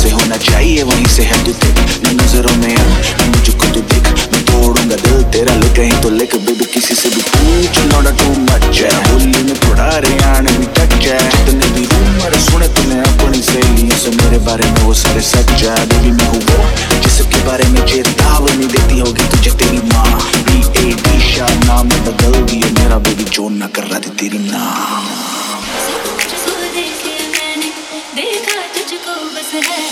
से होना चाहिए वहीं से है तू थे। मैं नजरों में आ मैं मुझको तू देख, मैं तोड़ूंगा दिल तेरा ले कहीं तो लेके बेबी किसी से भी पूछ लौटा टू मच है। होली में थोड़ा हरियाणा भी टच है, जितने भी रूमर सुने तूने अपनी सहेलियों से मेरे बारे में वो सारे सच है। बेबी मैं हूँ वो जिसके बारे में चेतावनी देती होगी तुझे तेरी माँ। BAD शाह नाम बदल दिए मेरा बेबी जो ना कर रहा थी तेरी माँ। देखा तुझको बस है